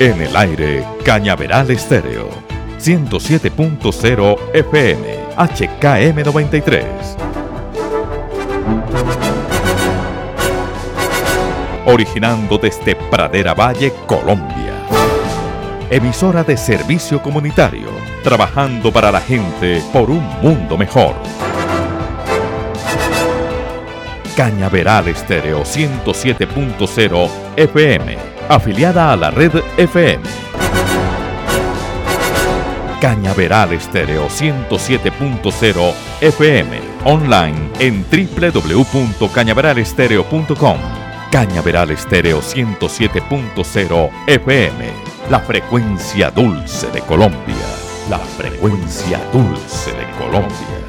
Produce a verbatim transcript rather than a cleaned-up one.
En el aire, Cañaveral Estéreo, ciento siete punto cero F M, H K M noventa y tres. Originando desde Pradera Valle, Colombia. Emisora de servicio comunitario, trabajando para la gente por un mundo mejor. Cañaveral Estéreo ciento siete punto cero F M, afiliada a la red F M. Cañaveral Estéreo ciento siete punto cero F M, online en doble u doble u doble u punto cañaveral estéreo punto com. Cañaveral Estéreo ciento siete punto cero F M, la frecuencia dulce de Colombia, la frecuencia dulce de Colombia.